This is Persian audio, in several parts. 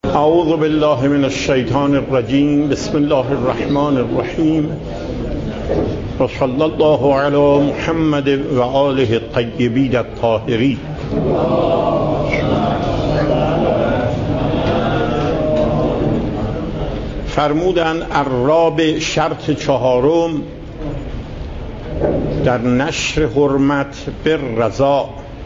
اعوذ بالله من الشیطان الرجیم. بسم الله الرحمن الرحیم و صلی الله علی محمد و آله الطیبین الطاهرین. فرمودن الرابع شرط چهارم در نشر حرمت بالرضا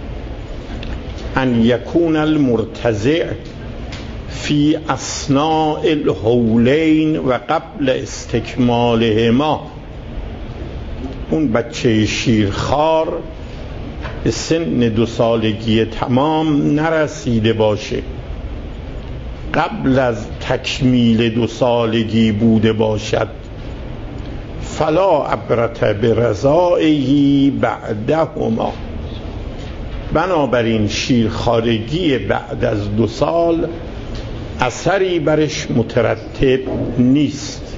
ان یکون المرتضع فی اثناء الحولین و قبل استکمالهما. اون بچه شیرخوار به سن 2 سالگی تمام نرسیده باشه، قبل از تکمیل 2 سالگی بوده باشد، فلا عبرت برضاعه بعدهما. بنابراین شیرخوارگی بعد از 2 سال اثری برش مترتب نیست.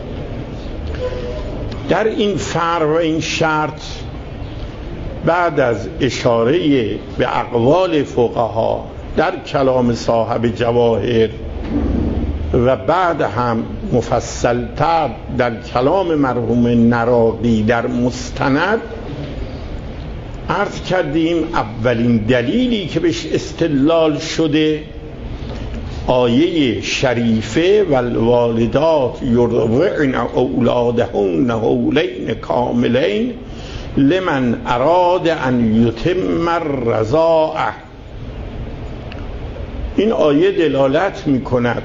در این فرع و این شرط بعد از اشاره به اقوال فقها در کلام صاحب جواهر و بعد هم مفصلتر در کلام مرحوم نراقی در مستند عرض کردیم اولین دلیلی که بهش استدلال شده آیه شریفه والوالدات یرضعن اولادهن حولین کاملین لمن اراد ان یتم الرضاعه. این آیه دلالت می کند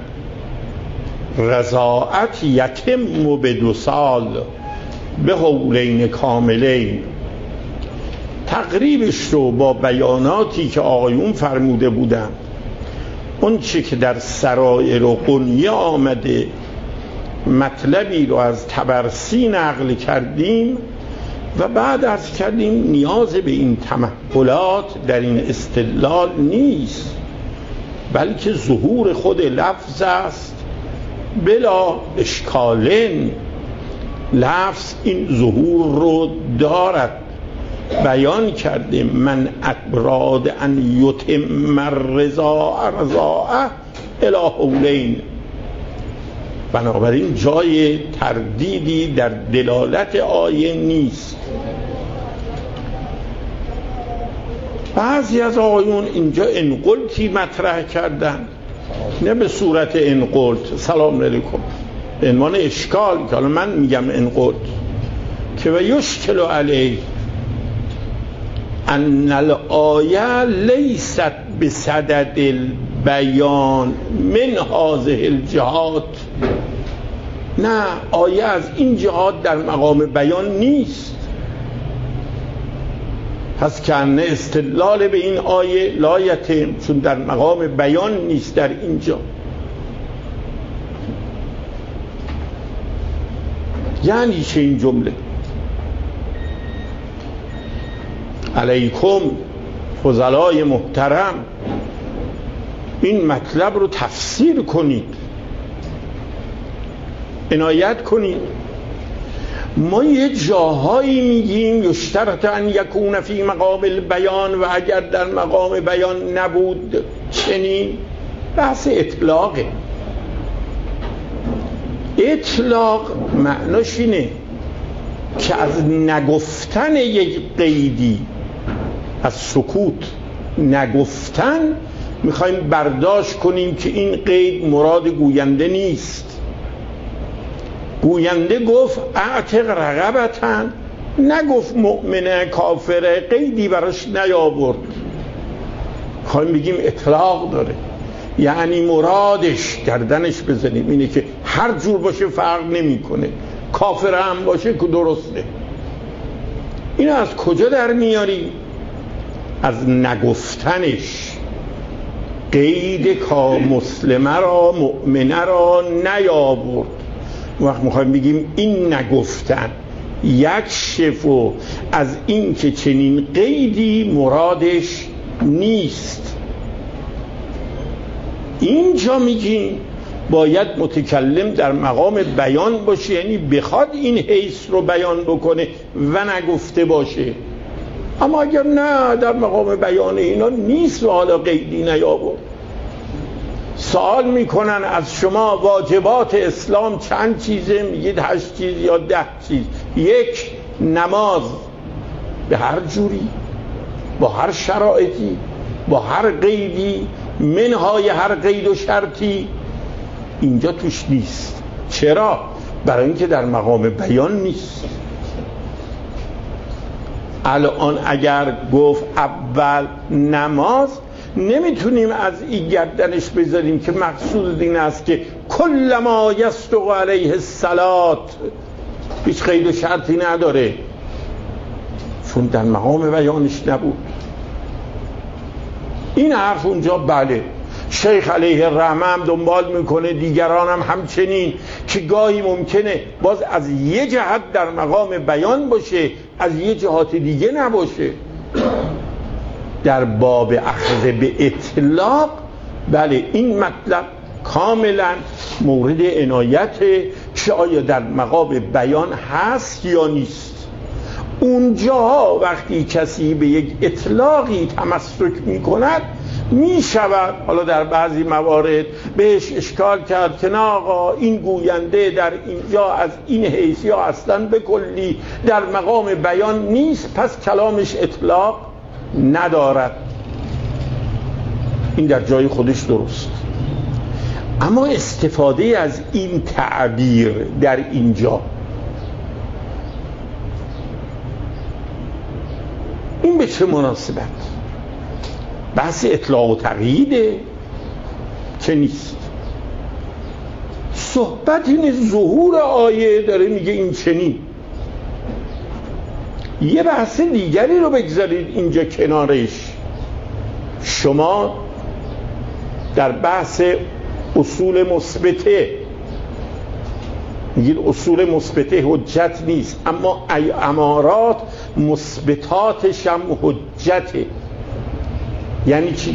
رضاعت یتم به 2 سال به حولین کاملین. تقریبش رو با بیاناتی که آقایون فرموده بودن، اون چی که در سرائر و قنیه آمده مطلبی رو از طبرسی نقل کردیم و بعد عرض کردیم نیاز به این تمهلات در این استدلال نیست، بلکه ظهور خود لفظ است بلا اشکالن. لفظ این ظهور رو دارد. بیان کرده من اراد ان یتم الرضاعه الی حولین. بنابراین جای تردیدی در دلالت آیه نیست. بعضی از آقایون اینجا انقلتی مطرح کردن، نه به صورت انقلت سلام علیکم به عنوان اشکال که حالا من میگم انقلت، که و یشکل علیه ان الآیه لیست بصدد البیان من هذه الجهات. نه، آیه از این جهات در مقام بیان نیست. پس کنه استدلال به این آیه لایتم، چون در مقام بیان نیست در اینجا. یعنی چه این جمله؟ علیکم فضلای محترم این مطلب رو تفسیر کنید، عنایت کنید. ما یه جاهایی میگیم یشترط ان یکون فی مقام البیان و اگر در مقام بیان نبود چنین. بحث اطلاقه. اطلاق معناش اینه که از نگفتن یک قیدی، از سکوت نگفتن، میخوایم برداشت کنیم که این قید مراد گوینده نیست. گوینده گفت اعتق رقبتن، نگفت مؤمنه کافره، قیدی براش نیاورد. میخوایم بگیم اطلاق داره، یعنی مرادش گردنش بزنیم اینه که هر جور باشه فرق نمیکنه، کافر هم باشه که درسته. اینو از کجا در میاریم؟ از نگفتنش. قید که مسلمه را مؤمنه را نیاورد. وقت میخوایم بگیم این نگفتن یک شفو از این که چنین قیدی مرادش نیست. اینجا میگیم باید متکلم در مقام بیان باشه، یعنی بخواد این حیث رو بیان بکنه و نگفته باشه. اما اگر نه در مقام بیان اینا نیست و حالا قیدی نیاورد، سوال میکنن از شما واجبات اسلام چند چیزه؟ میگید 8 چیز یا 10 چیز. 1 نماز به هر جوری، با هر شرایطی، با هر قیدی، منهای هر قید و شرطی، اینجا توش نیست. چرا؟ برای اینکه در مقام بیان نیست. الان اگر گفت اول نماز، نمیتونیم از این گردنش بذاریم که مقصود این است که کل ما یصدق علیه الصلاة، هیچ قید و شرطی نداره، چون در مقام بیانش نبود. این حرف اونجا بله، شیخ علیه الرحمه هم دنبال میکنه، دیگران هم همچنین، که گاهی ممکنه باز از یه جهت در مقام بیان باشه، از یه جهات دیگه نباشه. در باب اخذ به اطلاق بله این مطلب کاملا مورد عنایته که آیا در مقام بیان هست یا نیست. اونجاها وقتی کسی به یک اطلاقی تمسک می کند، می شود حالا در بعضی موارد بهش اشکال کرد که نه آقا این گوینده در اینجا از این حیث یا اصلا به کلی در مقام بیان نیست، پس کلامش اطلاق ندارد. این در جای خودش درست، اما استفاده از این تعبیر در اینجا، این به چه مناسبت؟ بحث اطلاق و تقییده که نیست. صحبت این ظهور آیه داره میگه این چنین. یه بحث دیگری رو بگذارید اینجا کنارش. شما در بحث اصول مثبته میگید اصول مثبته حجت نیست، اما امارات مثبتاتش هم حجته. یعنی چی؟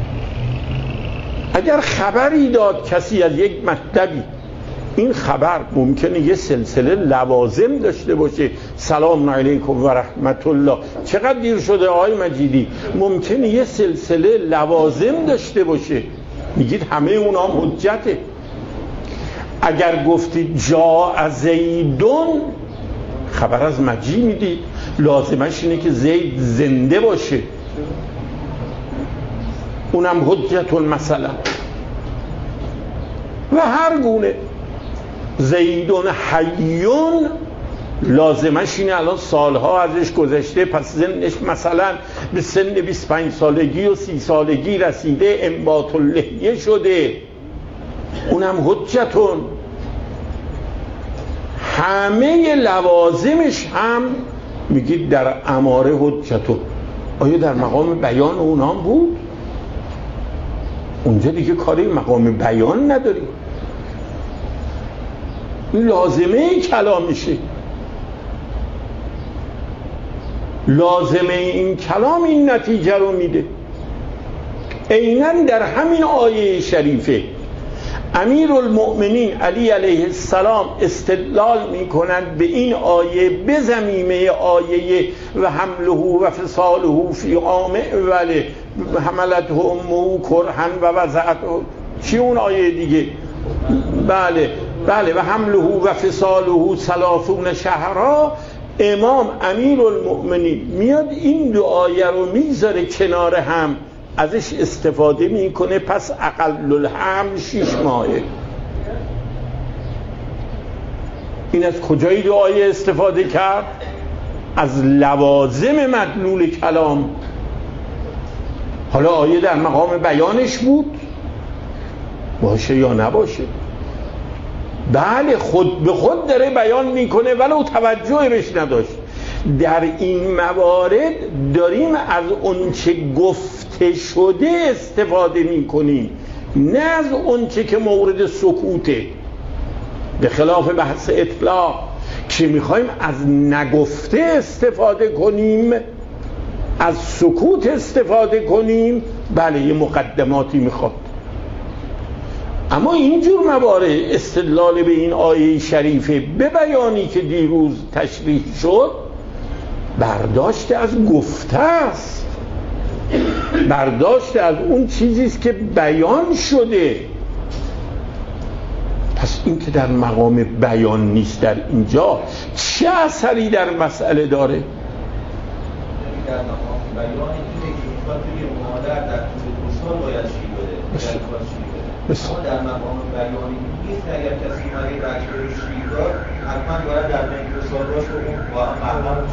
اگر خبری داد کسی از یک مطلبی، این خبر ممکنه یه سلسله لوازم داشته باشه. سلام علیکم و رحمت الله، چقدر دیر شده آقای مجیدی، ممکنه یه سلسله لوازم داشته باشه، میگید همه اونا هم حجته. اگر گفتید جاء زیدون، خبر از مجی میدید، لازمش اینه که زید زنده باشه، اونم حجتون مثلا. و هر گونه زیدون حیون لازمش اینه الان سالها ازش گذشته، پس سنش مثلا به سن 25 سالگی و 30 سالگی رسیده، انبات اللحیه شده، اونم حجتون. همه لوازمش هم میگید در اماره حجتون. آیا در مقام بیان اونام بود؟ اونجا دیگه کاری مقام بیان نداریم، لازمه کلام میشه. لازمه این کلام این نتیجه رو میده. عیناً در همین آیه شریفه امیرالمؤمنین علی علیه السلام استدلال میکنند به این آیه به ضمیمه آیه و حمله و فصاله فی عام وله حملته امه کرها و وضعته. چی اون آیه دیگه؟ بله و حمله و فصاله 30 شهرا. امام امیرالمؤمنین میاد این دو آیه رو میذاره کنار هم، ازش استفاده میکنه، پس اقل الحمل 6 ماهه. این از کجای دو آیه استفاده کرد؟ از لوازم مدلول کلام. حالا آیه در مقام بیانش بود باشه یا نباشه، بله خود به خود داره بیان میکنه ولو توجه بهش نداشت. در این موارد داریم از اون چه گفته شده استفاده میکنیم، نه از اون چه که مورد سکوته. به خلاف بحث اطلاق که میخوایم از نگفته استفاده کنیم، از سکوت استفاده کنیم، بله یه مقدماتی میخواد. اما اینجور موارد استدلال به این آیه شریفه به بیانی که دیروز تشریح شد، برداشت از گفته است، برداشت از اون چیزیست که بیان شده. پس این که در مقام بیان نیست در اینجا چه اثری در مسئله داره؟ در مقام بیان اینه که میخواد بگه مادر در طول 2 سال باید شیر بده، اما در مقام بیانی نیست که اگر کسی اومده بچه رو شیر داد حتما باید در بین 2 سال باش با محرم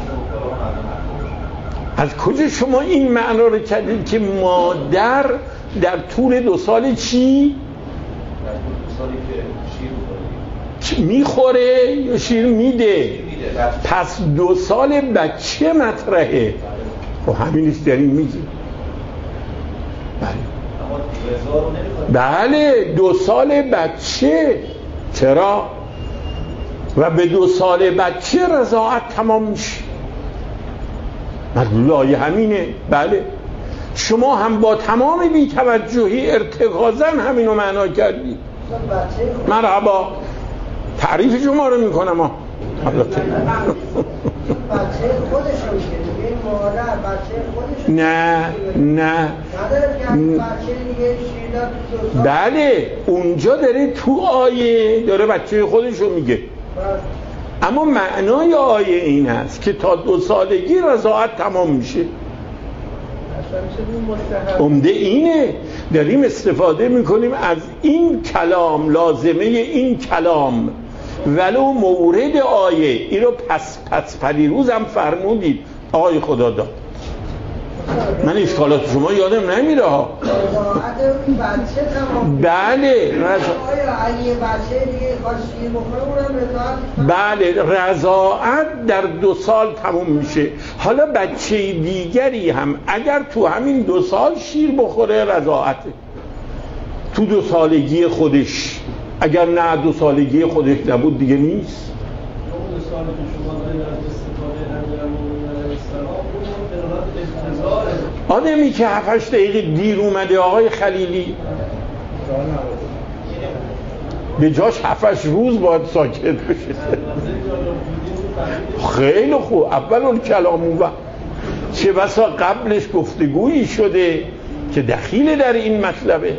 از کجا شما این معنا رو کردید که مادر در طول 2 سال چی؟ در طول 2 سالی که شیر میخوره یا شیر میده؟ پس 2 سال بچه مطرحه. خب همینیست داریم میگیم. بله 2 سال بچه. چرا؟ و به 2 سال بچه رضاعت تمام میشه. مدلولای همینه. بله شما هم با تمام بی‌توجهی ارتکازاً همینو معنا کردید. مرحبا تعریف شما رو میکنم ها. بچه خودشون که این مادر بچه خودشون نه بله اونجا داره تو آیه داره بچه خودشو میگه، اما معنای آیه این است که تا 2 سالگی رضاعت تمام میشه. عمده اینه داریم استفاده میکنیم از این کلام، لازمه این کلام ولو مورد آیه. این رو پس پریروز هم فرمودید آقای خدا داد. من اشکالات شما یادم نمیره ها. بله بله رضاعت در 2 سال تموم میشه. حالا بچه دیگری هم اگر تو همین 2 سال شیر بخوره رضاعته، تو 2 سالگی خودش. اگر نه 2 سالگی خودش نبود دیگه نیست. آدمی که 7-8 دقیقه دیر اومده آقای خلیلی به جاش 7-8 روز باید ساکت بشه. خیلی خوب. اول اون کلامو چه بسا قبلش گفتگویی شده که دخیل در این مطلبه.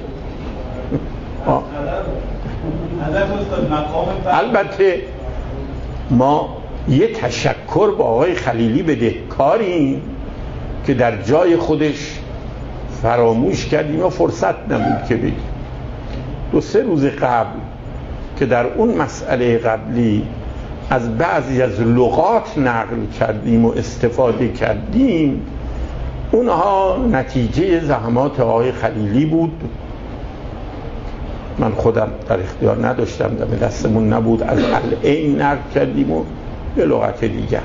البته ما یه تشکر با آقای خلیلی بدهکاریم که در جای خودش فراموش کردیم و فرصت نبود که بگیم. 2-3 روز قبل که در اون مسئله قبلی از بعضی از لغات نقل کردیم و استفاده کردیم، اونها نتیجه زحمات آقای خلیلی بود. من خودم در اختیار نداشتم، دم دستمون نبود، از العین نقل کردیم و به لغت دیگر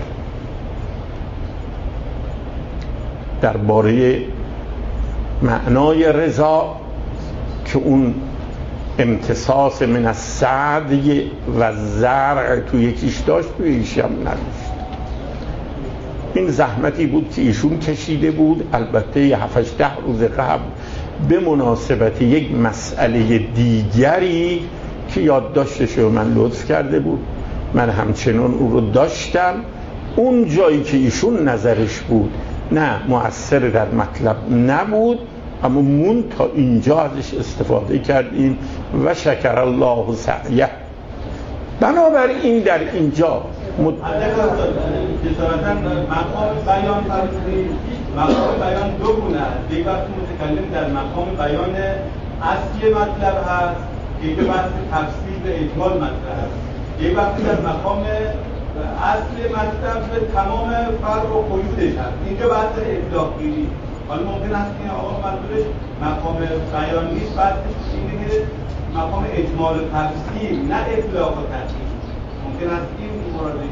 درباره معنای رضا که اون امتصاص من السعی و زرع تو یکیش داشت تو یکیش هم نداشت. این زحمتی بود که ایشون کشیده بود. البته 7-8 روز قبل به مناسبت یک مسئله دیگری که یادداشتش رو من لطف کرده بود، من همچنان او رو داشتم. اون جایی که ایشون نظرش بود نه مؤثر در مطلب نبود، اما من تا اینجا ازش استفاده کردیم و شکر الله سعیه. بنابراین در اینجا جسارتاً مقام بیان فرمودید. مقام بیان 2 گونه است. یک وقتی متکلم در مقام بیان اصلی مطلب هست که بحث تفسیر و اجمال مطلب است. یک وقتی در مقام اصل مطلب به تمام فرق و قیودش هست. اینجا بحث اطلاق گیری. حالا ممکن است که آقا منظورش مقام بیان نیست، بحثش اینه که مقام اجمال و تفسیر نه اطلاق و تفسیر. ممکن است این مراده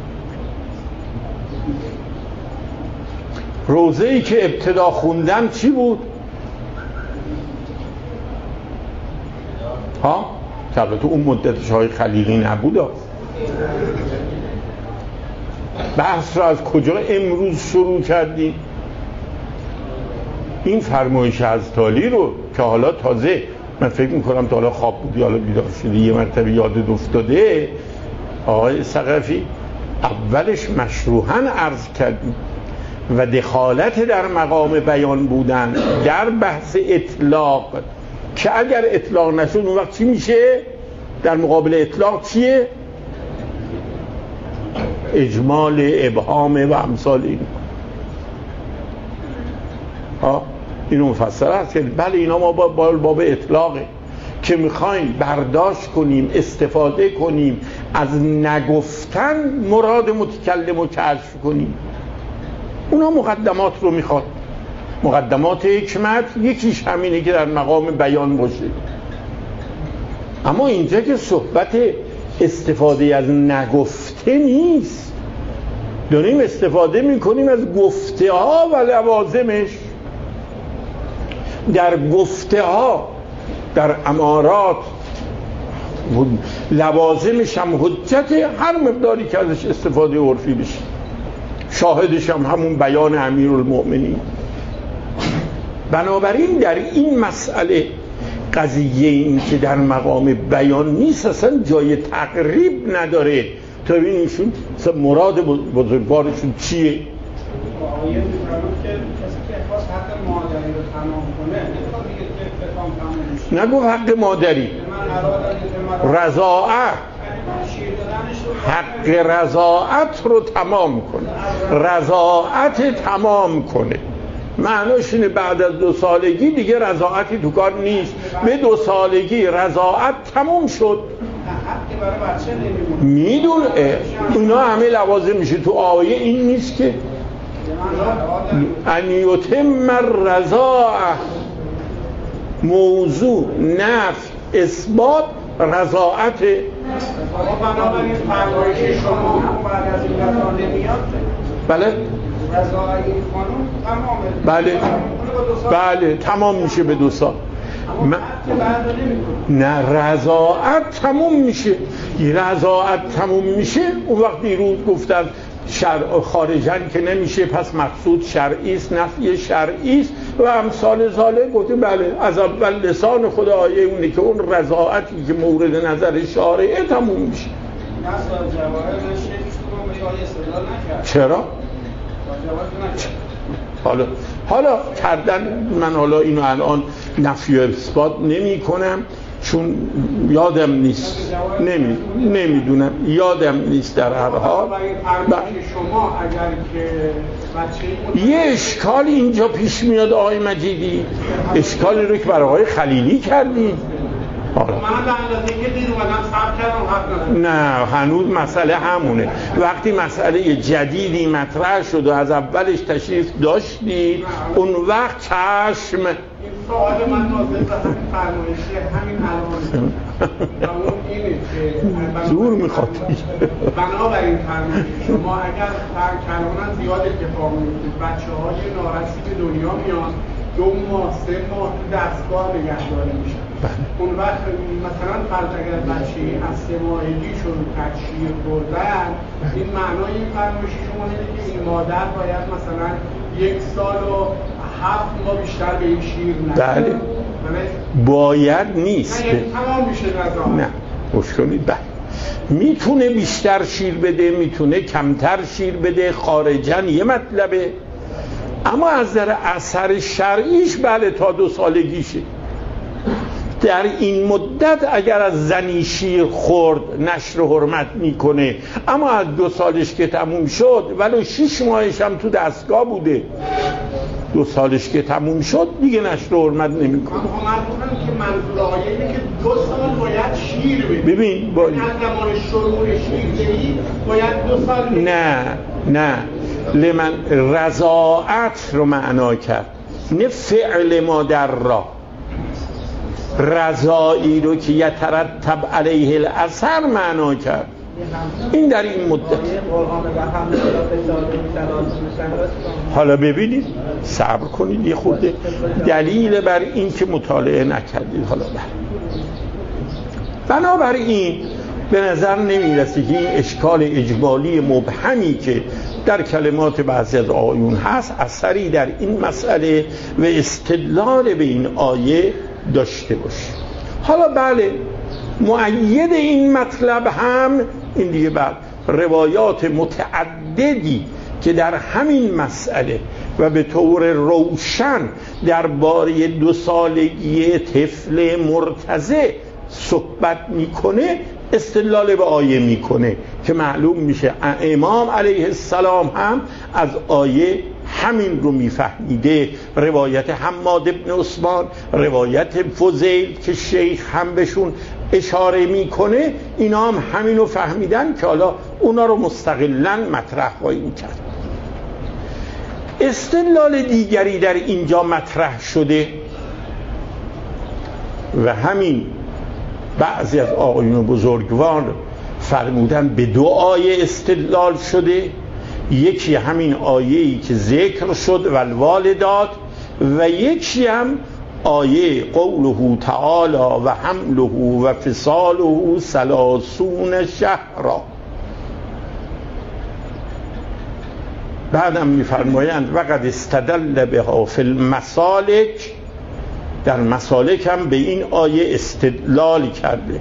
روزه‌ای که ابتدا خوندم چی بود؟ ها؟ که البته اون مدتش های خلیلی نبود. بحث را از کجا امروز شروع کردیم؟ این فرمایش از تالی رو که حالا تازه من فکر میکنم تا حالا خواب بودی حالا بیدار شدی یه مرتبه یادت افتاده آقای ثقفی، اولش مشروحاً عرض کردیم و دخالت در مقام بیان بودن در بحث اطلاق که اگر اطلاق نشد اون وقت چی میشه؟ در مقابل اطلاق چیه؟ اجمال، ابهام و امثال این. اینو مفسر هست که بله اینا ما با باب اطلاقه که میخوایم برداشت کنیم، استفاده کنیم از نگفتن مراد متکلم رو کشف کنیم. اونا مقدمات رو میخواد. مقدمات حکمت یکیش همینه که در مقام بیان باشه. اما اینجا که صحبت استفاده از نگفته نیست، داریم استفاده میکنیم از گفته ها و لوازمش. در گفته ها، در امارات، لوازمش هم حجت، هر مقداری که ازش استفاده عرفی بشه. شاهدش هم همون بیان امیرالمؤمنین. بنابراین در این مسئله قضیه این که در مقام بیان نیست اصلا جای تقریب نداره. تا ببینیشون مراد بزرگوارشون چیه؟ آیه میفرمود که کسی که خواست حق مادری رو تمام کنه نمیخواد دیگه که بخوام تمام نگو حق مادری، رضاعت، حق رضاعت رو تمام کنه، رضاعت تمام کنه. معناش اینه بعد از 2 سالگی دیگه رضاعتی تو کار نیست. به 2 سالگی رضاعت تمام شد. میدون اونا همه لوازم میشه. تو آیه این نیست که ان یتم الرضاعه، موضوع نفی اثبات رضاعت. بنابراین فرمایش شما بعد از این رضا نمیاد. بله رضاعت این خانم تمامه. بله تمام میشه به 2 سال. نه رضاعت تموم میشه. رضاعت تموم میشه اون وقت دیروز گفتن خارجن که نمیشه، پس مقصود شرعی است، نفی شرعی است و امثال ذالک. گفتیم بله از اول لسان خود آیه اونه که اون رضاعتی که مورد نظر شارعه تموم میشه. چرا؟ حالا کردن من حالا اینو الان نفی و اثبات نمی کنم چون یادم نیست، نمیدونم، یادم نیست. در هر حال شما اگر که یه اشکال اینجا پیش میاد آقای مجیدی، اشکالی رو که برای آقای خلیلی کردی. من به اندازه که دیر اومدم صبر کردم نه هنوز مسئله همونه. وقتی مسئله جدیدی مطرح شد و از اولش تشریف داشتی اون وقت چشم. این سوال من ناظر به همین فرمایشه همین الان و اون اینه که زور میخواد. بنابراین فرمایش شما اگر کلماً زیاد اتفاق میفته، بچه‌های نارسی به دنیا میان 2 ماه 3 ماه تو دستگاه نگهداری میشن. اون وقت مثلا فرض اگر بچه از 3 ماهگی شروع کرد شیر خوردن، این معنای این فرمایش شما اینه که این مادر باید مثلا 1 سال و 7 ماه بیشتر به این شیر نده. بله باید نیست. نه یعنی تمام میشه رضا. نه مشکلی بله میتونه بیشتر شیر بده، میتونه کمتر شیر بده، خارجن یه مطلبه. اما از نظر اثر شرعیش بله تا 2 سالگیشه. در این مدت اگر از زنی شیر خورد نشر حرمت میکنه، اما از 2 سالش که تموم شد ولو 6 ماهش هم تو دستگاه بوده، 2 سالش که تموم شد دیگه نشر حرمت نمیکنه. من که منظور آیه اینه که 2 سال باید شیر بده. ببین از زمان شروع شیردهی باید 2 سال بده. نه لمن رضاعت رو معنا کرد، نه فعل مادر را. رضایی رو که یترتب علیه الاثر معنا کرد. این در این مدت. حالا ببینید، صبر کنید یه خورده، دلیل بر این که مطالعه نکردید. حالا بنابراین به نظر نمیرسه که این اشکال اجمالی مبهمی که در کلمات بعضی از آیون هست اثری در این مسئله و استدلال به این آیه داشته باشه. حالا بله مؤید این مطلب هم این دیگه بعد روایات متعددی که در همین مسئله و به طور روشن درباره 2 سالگی طفل مرتضع صحبت میکنه استدلال به آیه میکنه که معلوم میشه امام علیه السلام هم از آیه همین رو میفهمیده. روایت حماد ابن عثمان، روایت فضیل که شیخ هم بهشون اشاره میکنه، اینا هم همین رو فهمیدن که حالا اونا رو مستقلاً مطرح خواهیم کرد. استدلال دیگری در اینجا مطرح شده و همین بعضی از آقایون بزرگوار فرمودن به دو آیه استدلال شده. یکی همین آیه‌ای که ذکر شد والوالدات و یکی هم آیه قوله تعالی و حمله و فصاله 30 شهرا. بعدم می‌فرمایند وقد استدل بها فی المسالک، در مسالک هم به این آیه استدلال کرده.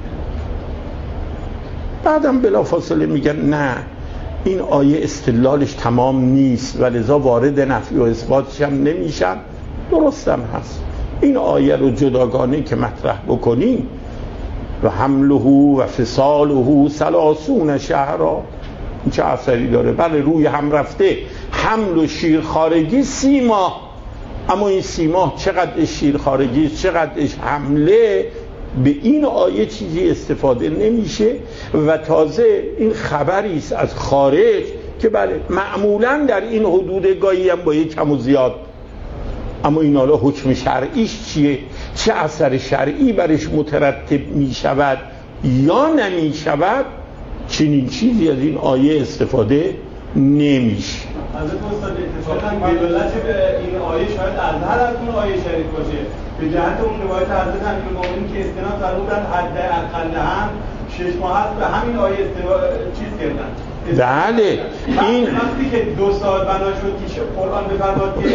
بعدم بلافاصله میگن نه این آیه استدلالش تمام نیست و لذا وارد نفی و اثباتش هم نمیشن. درستم هست، این آیه رو جداگانه که مطرح بکنیم و حمله و فصاله 30 شهرا، این چه اثری داره؟ بله روی هم رفته حمل و شیر خارگی 30 ماه، اما این 30 ماه چقدر شیر خارگی چقدرش حمله، به این آیه چیزی استفاده نمیشه و تازه این خبری است از خارج که بله معمولا در این حدود گاهی هم با یک کم و زیاد، اما این حالا حکم شرعیش چیه؟ چه اثر شرعی برش مترتب میشود یا نمیشود؟ چنین چیزی از این آیه استفاده نمیشه. حضرت استاد اتفاقاً دلالت به این آیه شاید اظهر از اون آیه شریف باشه، به جهت اون روایت حضرت امیرالمومنین که استناد فرمودن حد اقل هم 6 ماه است، به همین آیه چیز کردن. بله این وقتی که 2 سال بنا شد که قرآن بفرماد که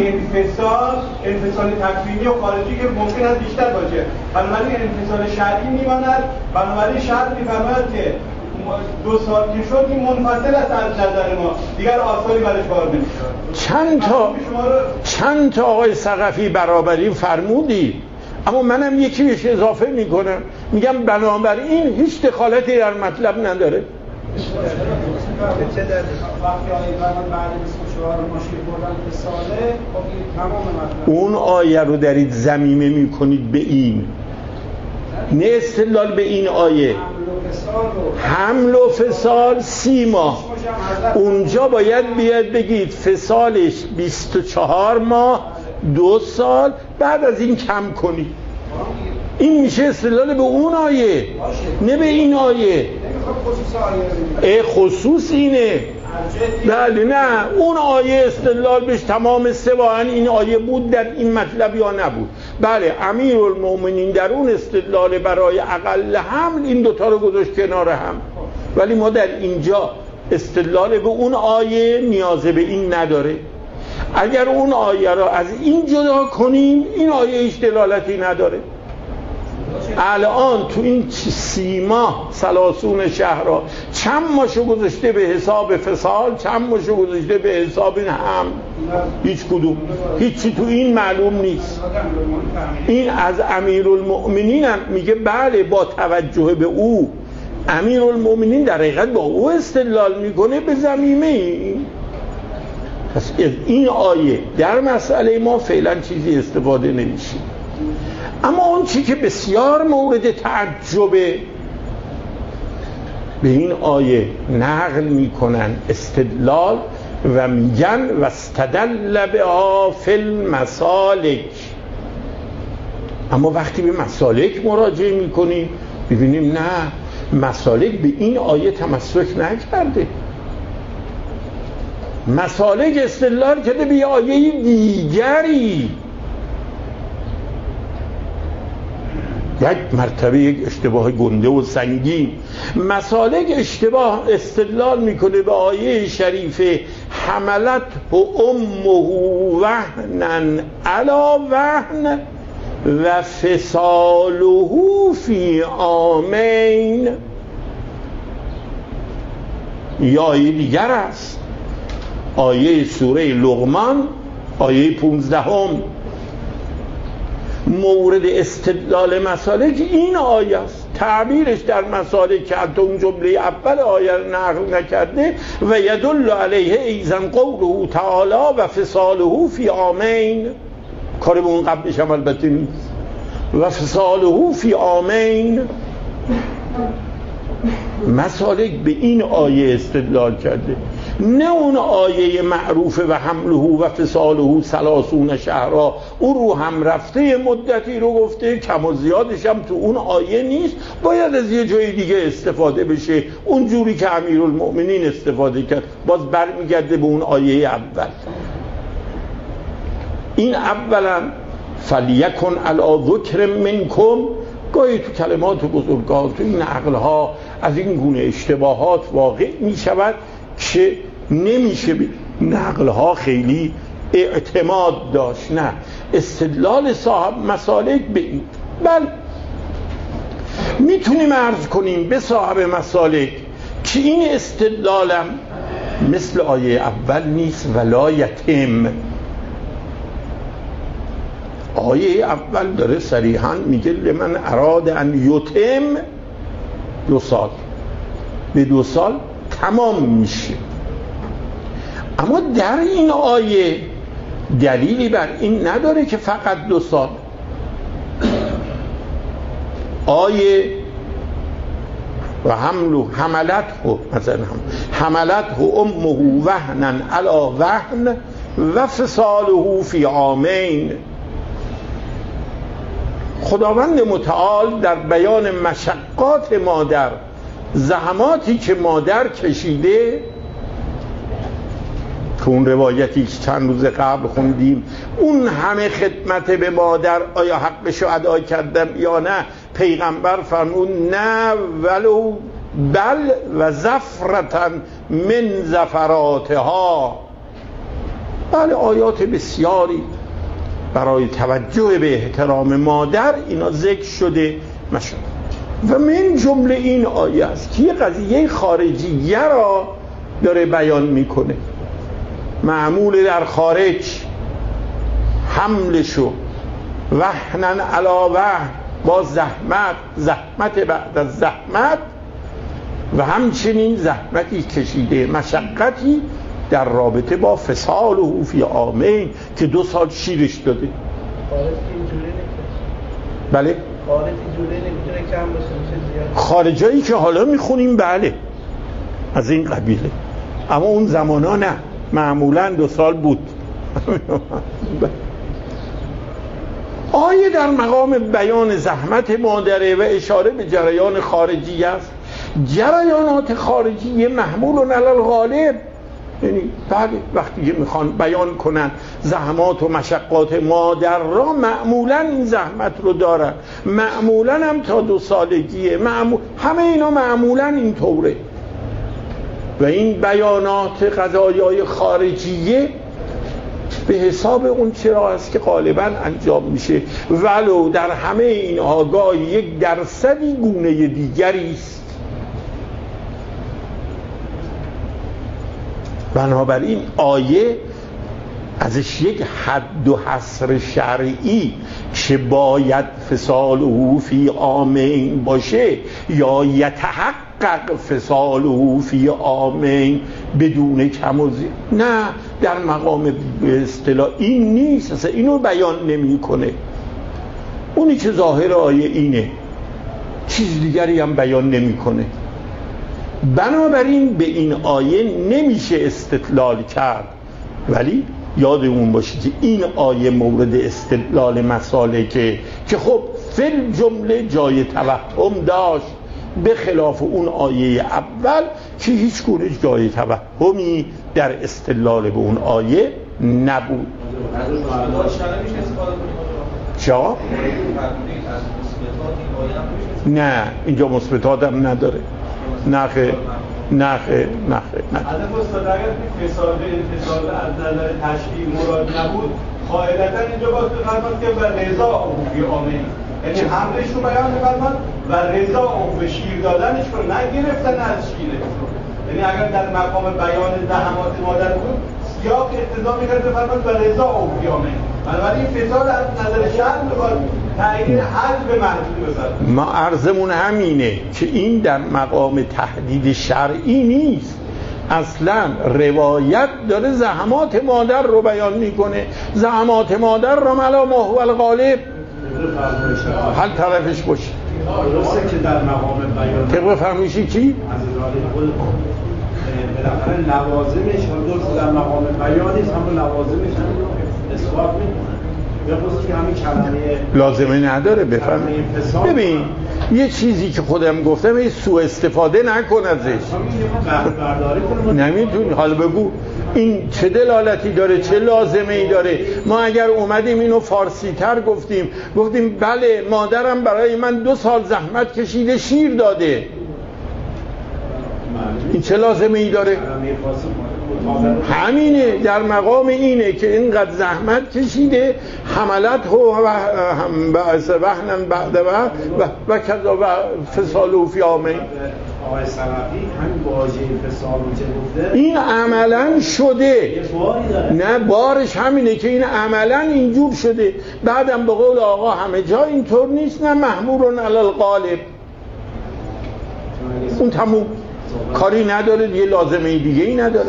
انفصال تکوینی و خارجی که ممکن است بیشتر باشه، بنابراین انفصال شرعی میماند، بنابراین شرع میفرماید که 2 سال که شد این منفصل است از نظر ما، دیگر آثاری برش وارد نمیشه. چند تا آقای ثقفی برابری فرمودی، اما منم یکی بهش اضافه میکنم، میگم بنابراین هیچ دخالتی در مطلب نداره. وقتی آیه بعد 24 ماشین بردن به ساله، خب تمام مطلب اون آیه رو دارید ضمیمه میکنید به این، نه استدلال به این آیه. حمل و فصال 30 ماه، اونجا باید بیاد بگید فصالش 24 ماه 2 سال، بعد از این کم کنید. این میشه استدلال به اون آیه، نه به این آیه. خصوص اینه. بله نه اون آیه استدلال بهش تمام سواء این آیه بود در این مطلب یا نبود. بله امیرالمومنین در اون استدلال برای اقل حمل این دوتا رو گذاشت کنار هم، ولی ما در اینجا استدلال به اون آیه نیاز به این نداره. اگر اون آیه را از این جدا کنیم این آیه هیچ دلالتی نداره. الان تو این 30 ماه 30 شهرها چند ماشو گذاشته به حساب فصال، چند ماشو گذاشته به حساب هم؟ هیچ کدوم، هیچی تو این معلوم نیست. این از امیرالمؤمنین هم میگه بله با توجه به او، امیرالمؤمنین در حقیقت با او استدلال میکنه به ضمیمه این. پس این آیه در مسئله ما فعلا چیزی استفاده نمیشه. اما اون چی که بسیار مورد تعجبه، به این آیه نقل میکنن استدلال و میگن و استدل بها فی المسالک، اما وقتی به مسالک مراجعه میکنیم ببینیم نه، مسالک به این آیه تمسک نکرده. مسالک استدلال کرده به آیه دیگری. یک مرتبه یک اشتباه گنده و سنگین. مسالک اشتباه استدلال میکنه به آیه شریفه حملت و امه وهنا علی وهن و فصاله فی عامین. یا آیه دیگر است، آیه سوره لقمان آیه 15. مورد استدلال مسالک این آیه است. تعبیرش در مسالک که حتی اون جمله اول آیه رو نقل نکرده و یدل علیه ایضا قوله تعالی و فصاله فی عامین، کار به اون قبلش هم البته نیست. و فصاله فی عامین، مسالک به این آیه استدلال کرده، نه اون آیه معروف و حمله و فصاله 30 شهرا. او رو هم رفته مدتی رو گفته، کم و زیادش هم تو اون آیه نیست، باید از یه جای دیگه استفاده بشه، اون جوری که امیرالمؤمنین استفاده کرد. باز برمیگرده به اون آیه اول. این اولا فلیکن علی ذکر منکم. گاهی تو کلمات بزرگان، تو این عقلها از این گونه اشتباهات واقع می شود که نمیشه به نقلها خیلی اعتماد داشت. نه، استدلال صاحب مسالک به این. بل میتونیم عرض کنیم به صاحب مسالک که این استدلالم مثل آیه اول نیست، ولا یتم. آیه اول داره صریحاً میگه لمن اراد ان یتم 2 سال، به 2 سال تمام میشه. اما در این آیه دلیلی بر این نداره که فقط 2 سال. آیه و حملته مثلا حملته امه وهنا علی وهن و فصاله فی عامین. خداوند متعال در بیان مشقات مادر، زحماتی که مادر کشیده، که اون روایتی که چند روز قبل خوندیم، اون همه خدمت به مادر آیا حقشو ادا کردم یا نه؟ پیغمبر فرمود نه ولو بل و زفرتن من زفراتها. بله، آیات بسیاری برای توجه به احترام مادر اینا ذکر شده مثلا. و من جمله این آیه است که یه قضیه خارجیه را داره بیان میکنه، معمول در خارج، حملشو وهنن علی وهن، با زحمت بعد از زحمت، و همچنین زحمتی کشیده، مشقتی در رابطه با فصاله فی عامین که 2 سال شیرش داده. بله، خارجایی که حالا میخونیم بله از این قبیله، اما اون زمانا نه، معمولا 2 سال بود. آیه در مقام بیان زحمت مادره و اشاره به جریان خارجی است. جریانات خارجی محمول علی الغالب، یعنی بله وقتی که میخوان بیان کنن زحمات و مشقات مادر را، معمولا این زحمت رو دارن، معمولا هم تا 2 سالگیه، همه اینا معمولا این طوره. و این بیانات قضایای خارجیه به حساب اون چرا است که غالبا انجام میشه، ولو در همه این آگاه 1% گونه دیگری است. بنابراین آیه ازش یک حد و حصر شرعی که باید فصاله فی عامین باشه یا یتحقق فصاله فی عامین بدون کم و زیاد، نه، در مقام به اصطلاح این نیست، اصلا اینو بیان نمیکنه. اونی که ظاهر آیه اینه، چیز دیگری هم بیان نمیکنه. بنابراین به این آیه نمیشه استدلال کرد. ولی یادمون باشه که این آیه مورد استدلال مسالکه که خب فل جمله جای توهم داشت، به خلاف اون آیه اول که هیچ گونه جای توهمی در استدلال به اون آیه نبود. چرا؟ نه، اینجا مثبتات هم نداره. نخه. حضرت استاد اگر فصال از نظر تشریع مراد نبود، قاعدتا اینجا باید بفرماد که و رضا او فی عامین، یعنی حملش رو بیان بفرماد و رضا او به شیر دادنش رو نگرفتن از شیره. یعنی اگر در مقام بیان زحمات مادر بود سیاق اقتضا می‌کرد بفرمایید و رضا او قیامه. بنابراین فساد از نظر شرع می‌خواد تعیین حد به محدود بذاره. ما عرضمون همینه که این در مقام تحدید شرعی نیست، اصلا روایت داره زحمات مادر رو بیان میکنه. زحمات مادر رو ملا ما هو الغالب حل طرفش باشه. درسته که در مقام بیان طبق فرمایشی چی؟ از بالاخره لوازمش درست در مقام بیان نیست، هم لوازمش هم اثبات میکنه. بخصوص که همین کلمه لازمه نداره بفهم. ببین یه چیزی که خودم گفتم این سوء استفاده نکن ازش. نمیتونی. حالا بگو این چه دلالتی داره، چه لازمه ای داره. ما اگر اومدیم اینو فارسی تر گفتیم بله مادرم برای من 2 سال زحمت کشیده شیر داده، این چه لازمه ای داره؟ همینه، در مقام اینه که اینقدر زحمت کشیده حملت و بعض وحنن بعد و کذا و فصال و فیامه. آقای صنعتی همین واژه فصال رو گفته این عملا شده، نه بارش همینه که این عملا اینجور شده. بعدم به قول آقا همه جا اینطور نیست، نه محمورن علی الغالب، اون تموم کاری نداره دیگه، لازمه دیگه ای نداره.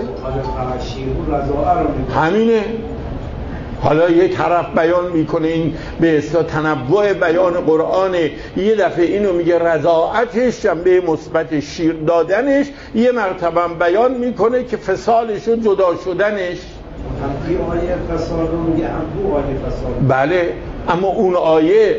همینه. حالا یه طرف بیان میکنه این به اصطلاح تنوع بیان قرآن، یه دفعه اینو میگه رضاعتش جنبه مثبت شیر دادنش، یه مرتبه بیان میکنه که فصالش و جدا شدنش. آیه فصال رو میگه فصال. بله اما اون آیه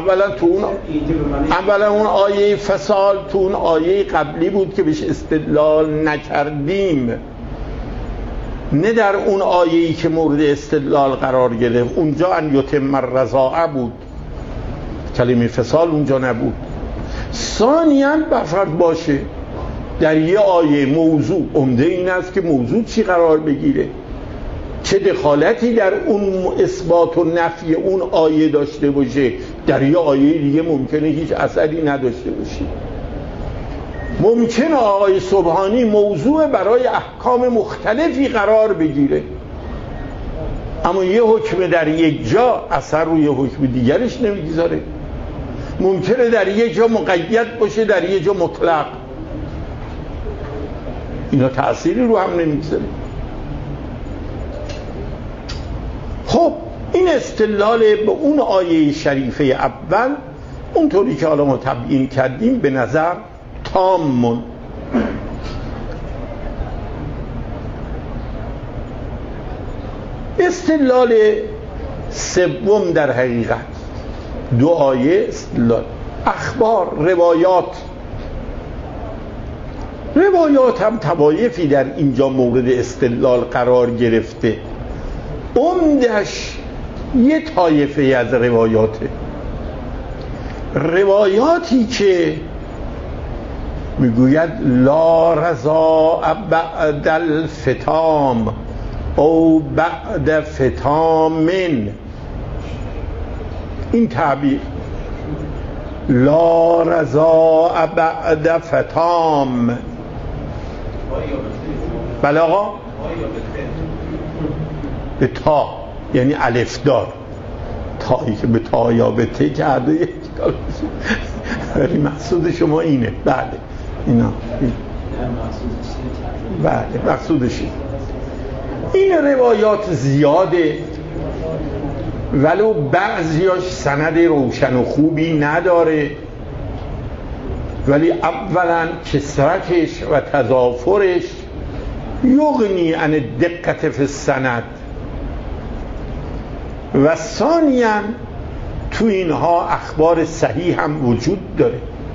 اولا اون آیه فصال تو اون آیه قبلی بود که بهش استدلال نکردیم، نه در اون آیه‌ای که مورد استدلال قرار گرفت. اونجا ان یتم الرضاعه بود، کلمه فصال اونجا نبود. ثانیاً بفرض باشه در یه آیه موضوع، عمده این است که موضوع چی قرار بگیره، چه دخالتی در اون اثبات و نفی اون آیه داشته باشه، در یه آیه دیگه ممکنه هیچ اثری نداشته باشه. ممکنه آقای سبحانی موضوع برای احکام مختلفی قرار بگیره، اما یه حکم در یک جا اثر روی حکم دیگرش نمیگذاره. ممکنه در یک جا مقید باشه، در یک جا مطلق. اینا تأثیری رو هم نمیگذاره. خب این استدلال به اون آیه شریفه اول اونطوری که حالا ما تبیین کردیم به نظر تامون. استدلال سوم در حقیقت 2 آیه استدلال اخبار، روایات هم طوایفی در اینجا مورد استدلال قرار گرفته. عمدش یه طایفه از روایاتی که میگوید لا رضاء بعد الفطام او بعد فطام، این تعبیر لا رضاء بعد فطام. بله آقا به تا یعنی الف دار، تایی که به تا یا به ته کرده، ولی مقصود شما اینه. بله اینا بله مقصودش این روایات زیاده، ولو بعضیاش سند روشن و خوبی نداره، ولی اولا کثرتش و تضافرش یغنی عن دقت فی السند، و ثانیاً تو اینها اخبار صحیح هم وجود داره.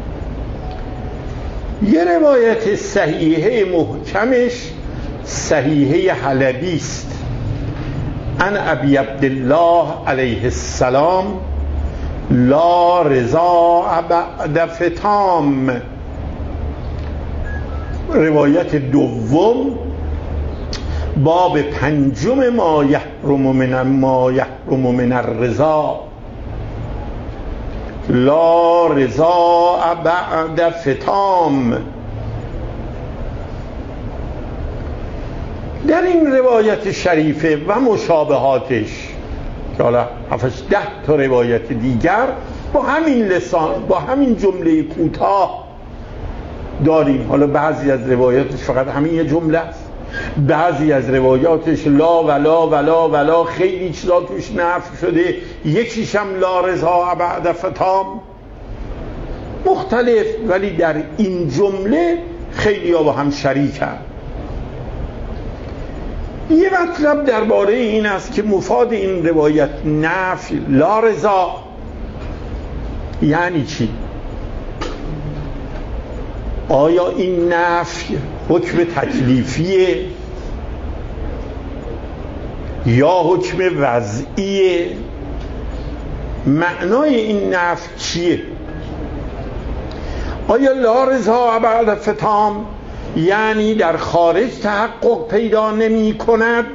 یه روایت صحیحه محکمش صحیحه حلبی است، عن ابی عبدالله علیه السلام لا رضاء بعد فطام. روایت دوم باب 5 ما یحرم من الرضا لا رضاء بعد فطام. در این روایت شریفه و مشابهاتش که حالا 7-10 تا روایت دیگر با همین لسان، با همین جمله کوتاه داریم. حالا بعضی از روایاتش فقط همین یه جمله است، بعضی از روایاتش لا ولا ولا ولا خیلی چیزا توش نفی شده، یکیش هم لا رضا بعد فتام، مختلف، ولی در این جمله خیلی ها با هم شریکن. یه مطلب درباره این است که مفاد این روایت نفی لا رضا یعنی چی؟ آیا این نفی حکم تکلیفیه یا حکم وضعیه؟ معنای این نفی چیه؟ آیا لا رضا بعد فتام یعنی در خارج تحقق پیدا نمی کند؟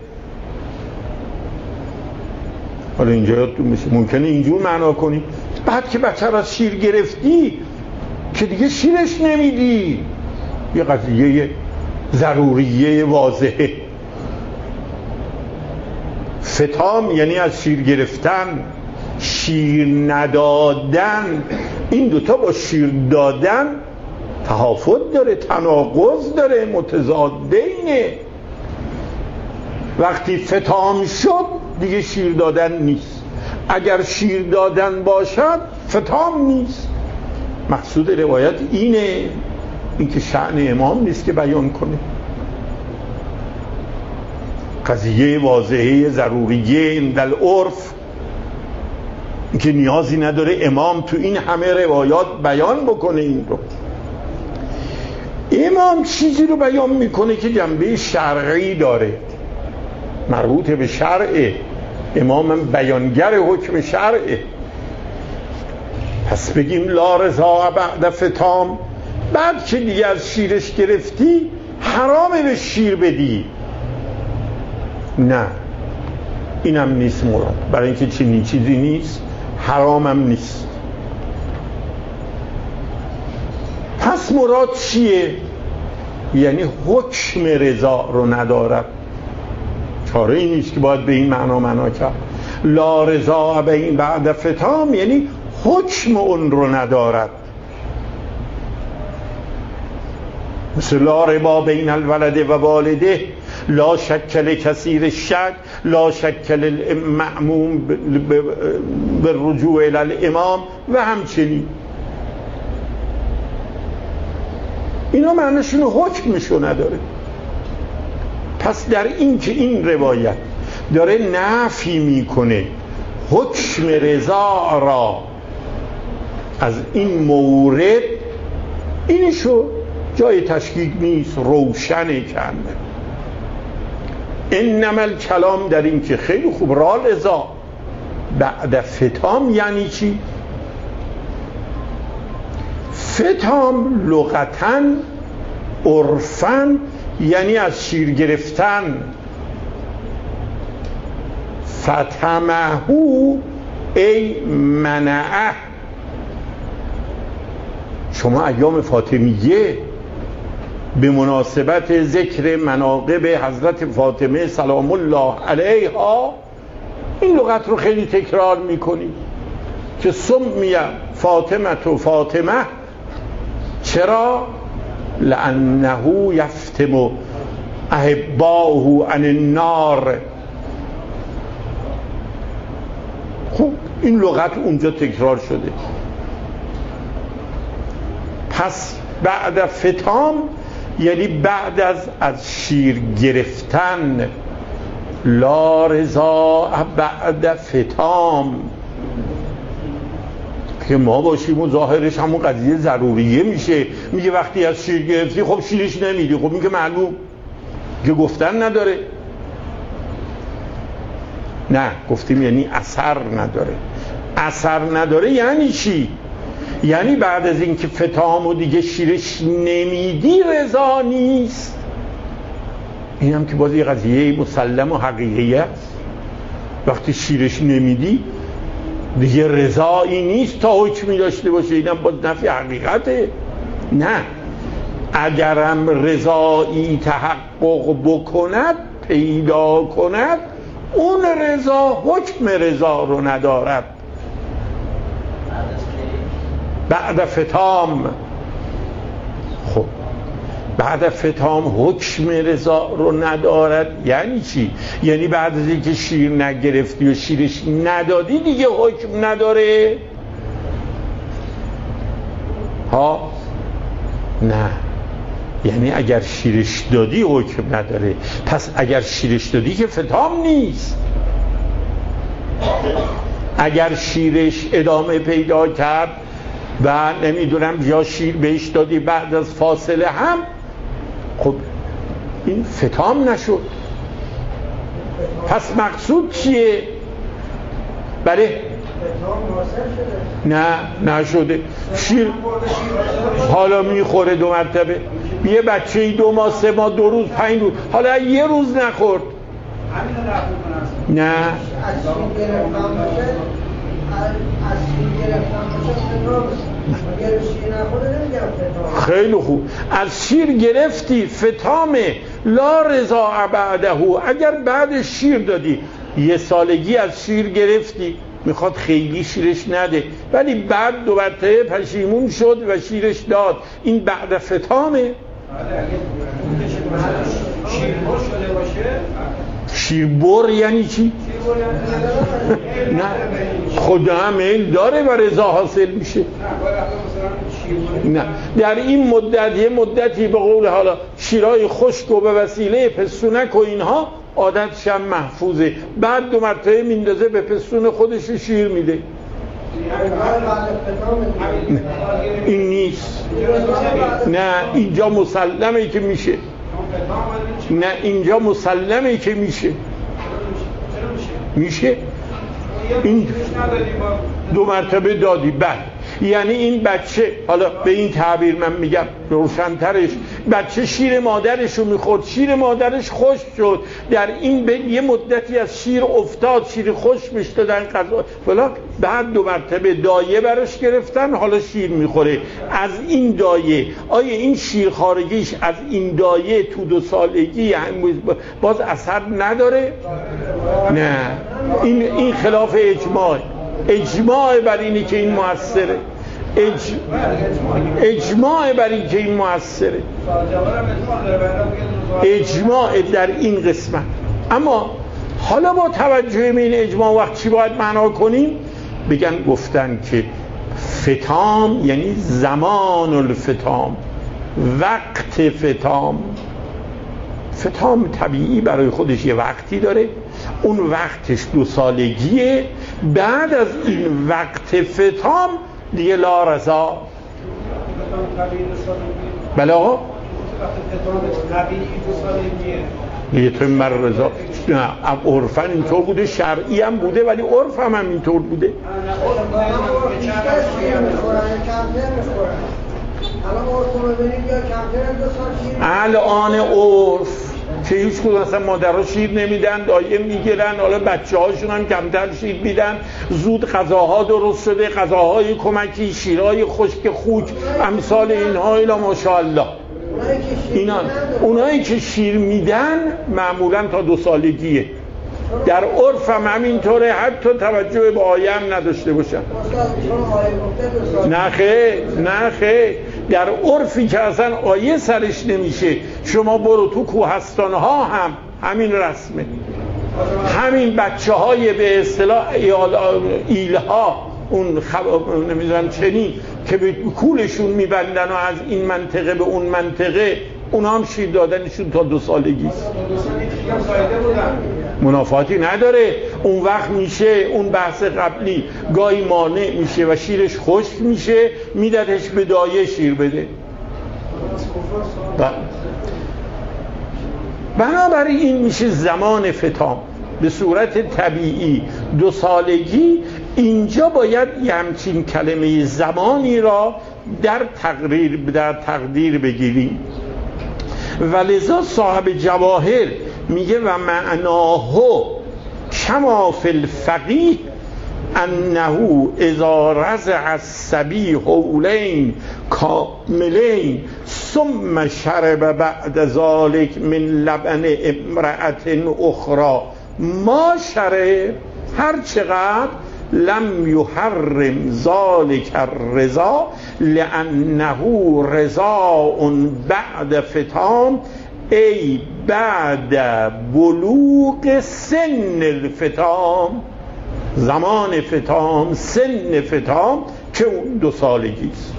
حالا اینجا یادتون بشه ممکنه اینجور معنا کنی بعد که بچه را شیر گرفتی که دیگه شیرش نمیدی، یه قضیه ضروریه واضحه. فتام یعنی از شیر گرفتن، شیر ندادن. این دوتا با شیر دادن تهافت داره، تناقض داره، متضادینه. وقتی فتام شد دیگه شیر دادن نیست، اگر شیر دادن باشد فتام نیست. مقصود روایت اینه، این که شأن امام نیست که بیان کنه، قضیه واضحه ضروریه عند العرف که نیازی نداره امام تو این همه روایات بیان بکنه. این رو امام چیزی رو بیان میکنه که جنبه شرعی داره، مربوط به شرعه. امام هم بیانگر حکم شرعه. پس بگیم لا رضا بعد فتام، بعد که دیگه از شیرش گرفتی حرامه به شیر بدی؟ نه، اینم نیست مراد، برای اینکه چنین چیزی نیست، حرامم نیست. پس مراد چیه؟ یعنی حکم رضا رو ندارد. چاره این نیست که باید به این معنا کرد. لا رضا بعد فتام یعنی حکم اون رو ندارد. مثل لا ربا بین الولد و والده، لا شکل کثیر شک، لا شکل معموم به رجوع الامام و همچنین. اینا معنیشون حکمشو نداره. پس در این که این روایت داره نفی میکنه حکم رضا را از این مورد، اینشو جای تشکیک نیست، روشنه کرده. انما الکلام در این که خیلی خوب را رضا بعد فتام یعنی چی؟ فتام لغتاً عرفاً یعنی از شیر گرفتن. فتمهو ای منعه. شما ایام فاطمیه به مناسبت ذکر مناقب حضرت فاطمه سلام الله علیها این لغت رو خیلی تکرار میکنید که سمیه فاطمه فاطمه. چرا؟ لانه یفتم احباؤه عن النار. خب این لغت اونجا تکرار شده. پس بعد فتام یعنی بعد از شیر گرفتن. لا رضا بعد فتام که ما باشیم و ظاهرش همون قضیه ضروریه میشه. میگه وقتی از شیر گرفتی خب شیرش نمیدی، خب این که معلوم که گفتن نداره. نه، گفتیم یعنی اثر نداره. اثر نداره یعنی چی؟ یعنی بعد از اینکه فتام و دیگه شیرش نمیدی رضا نیست. این هم که باز یه قضیه مسلم و حقیقی است. وقتی شیرش نمیدی دیگه رضایی نیست تا حکمی داشته باشه. اینم باز نفی حقیقته. نه، اگرم رضایی تحقق بکند پیدا کند، اون رضا حکم رضا رو ندارد. بعد فتام، خب بعد فتام حکم رضا رو ندارد یعنی چی؟ یعنی بعد از اینکه شیر نگرفتی و شیرش ندادی دیگه حکم نداره؟ ها نه، یعنی اگر شیرش دادی حکم نداره. پس اگر شیرش دادی که فتام نیست. اگر شیرش ادامه پیدا کرد و نمیدونم یا شیر بهش دادی بعد از فاصله هم، خب این فتام نشد. پس مقصود چیه؟ بله نه نشده. شیر حالا میخوره 2 مرتبه. یه بچه 2 ماه 3 ماه 2 روز 5 روز، حالا 1 روز نخورد نه خیلی خوب. از شیر گرفتی فتامه لا رضا بعده. اگر بعد شیر دادی 1 سالگی از شیر گرفتی، میخواد خیلی شیرش نده ولی بعد 2 مرتبه پشیمون شد و شیرش داد، این بعد فتامه. شیربر یعنی چی؟ نه خدا میل داره و رضا حاصل میشه. نه در این مدت یه مدتی به قول حالا شیرای خشک و به وسیله پستونک و اینها عادتش هم محفوظه، بعد 2 مرتبه میندازه به پستون خودش شیر میده. این نیست. نه اینجا مسلمه که میشه. نه اینجا مسلمه که میشه. این 2 مرتبه دادی بعد، یعنی این بچه، حالا به این تعبیر من میگم روشن‌ترش، بچه شیر مادرش رو میخورد، شیر مادرش خشک شد، در این یه مدتی از شیر افتاد، شیر خشک بهش دادن غذا فلان، بعد 2 مرتبه دایه براش گرفتن، حالا شیر میخوره. از این دایه آیا این شیر خارجیش از این دایه تو 2 سالگی باز اثر نداره؟ نه این خلاف اجماع بر اینی که این مؤثره. اجماع بر این که این مؤثره، اجماع در این قسمت. اما حالا با توجه به این اجماع وقت چی باید معنا کنیم؟ گفتن که فتام یعنی زمان الفتام، وقت فتام. فتام طبیعی برای خودش یه وقتی داره، اون وقتش 2 سالگیه. بعد از این وقت فتام دیگه لا رضا. بله آقا دیگه تو مر رضا. نه عرفاً اینطور بوده، شرعی هم بوده، ولی عرف هم اینطور بوده. الان عرف که هیچ کدوم اصلا مادرها شیر نمیدن، دایه میگیرن، حالا بچه هاشون هم کمتر شیر میدن، زود غذاها درست شده، غذاهای کمکی، شیرهای خشک خوک، امثال اینها. الا ماشاءالله اونایی که شیر میدن معمولا تا 2 سالگیه. در عرف هم همینطوره، حتی توجه به آیه هم نداشته باشن. نه خیر در عرفی که اصلا آیه سرش نمیشه، شما برو تو کوهستانها هم همین رسمه. همین بچه های به اصطلاح ایلها، اون نمیدونم چنین که به کولشون میبندن و از این منطقه به اون منطقه، اونا هم شیر دادنشون تا 2 سالگی است. منافاتی نداره. اون وقت میشه اون بحث قبلی گاهی مانع میشه و شیرش خشک میشه، میدادش به دایه شیر بده. بنابراین این میشه زمان فتام به صورت طبیعی 2 سالگی. اینجا باید یه همچین کلمه زمانی را در تقدیر بگیریم. ولذا صاحب جواهر میگه و معناه کما فی الفقیه انه اذا رضع الصبی حولین کاملین ثم شرب بعد ذلك من لبن امرأة اخرى ما شرب، هر چقدر لم یحرم ذلك الرضا لانه رضاء بعد فطام ای بعد بلوغ سن الفطام، زمان فطام، سن فطام که اون 2 سالگی است.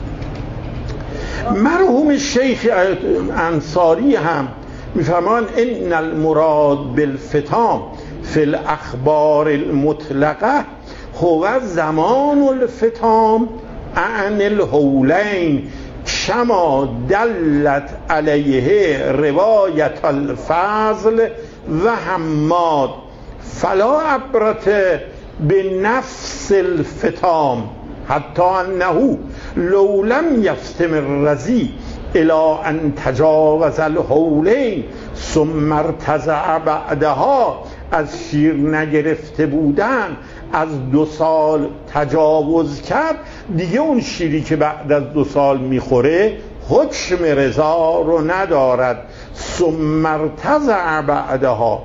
مرحوم شیخ انصاری هم میفرمان ان المراد بالفطام فی الاخبار المطلقه هو زمان الفطام عن الحولین کما دلت علیه روایت الفضل و حماد فلا عبرت بنفس الفطام حتی انه لو لم یفتم الرضی الى ان تجاوز الحولین ثم ارتضع بعدها، از شیر نگرفته بودن از 2 سال تجاوز کرد دیگه اون شیری که بعد از 2 سال میخوره حکم رضا رو ندارد. ثم ارتضع بعدها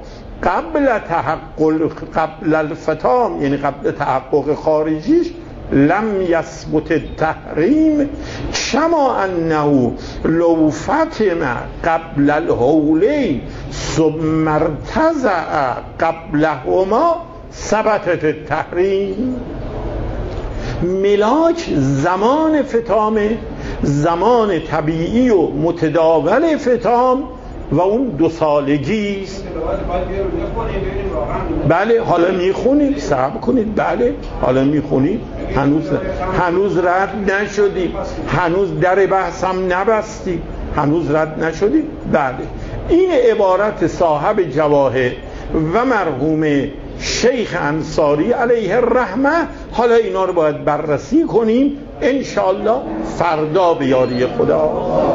قبل الفطام، یعنی قبل تحقق خارجیش لم یثبت التحریم کما انه لو فطم قبل الحولین ثم ارتضع قبلهما ثبتت التحریم. ملاک زمان فطامه، زمان طبیعی و متداول فطام و اون 2 سالگی است. بله حالا میخونید، صبر کنید. بله حالا میخونید، هنوز رد نشدید، هنوز در بحث هم نبستید، هنوز رد نشدید. بله این عبارت صاحب جواهر و مرحوم شیخ انصاری علیه الرحمه. حالا اینا رو باید بررسی کنیم انشالله فردا به یاری خدا.